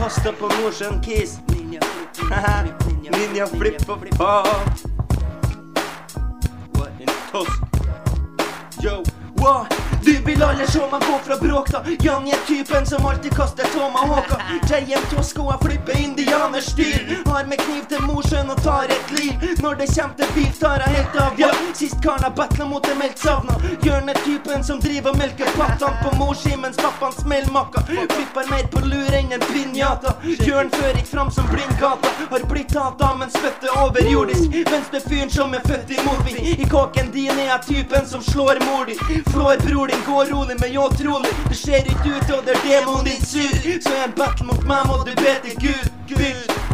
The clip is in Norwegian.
Poster på Nordsjøen Kiss. Ninja flip og pop. What in tosk? Yo, wow. Du vil alle se meg gå fra bråkta. Jan er typen som alltid kaster tomahawker. J.M. Tosko og flipper indianerstyr. Har med kniv til Mosjøen og tar et liv. Når det kommer til bil tar jeg helt av. Ja, sist karen har battlet mot en meldt savna. Jørn er typen som driver og melker pattene på morskimens pappan smellmakka. Flipper mer på lur enn en pinjata. Jørn før gikk fram som blindgata. Har blitt tatt av men spytte overjordisk. Mens det fyren som er født i Movi. I kåken din er jeg typen som slår mor di. Flår bror din. Gå rolig, men jo trolig. Det ser ikke ut, og det er demonen din sur. Så er en battle mot meg, må du be til Gud.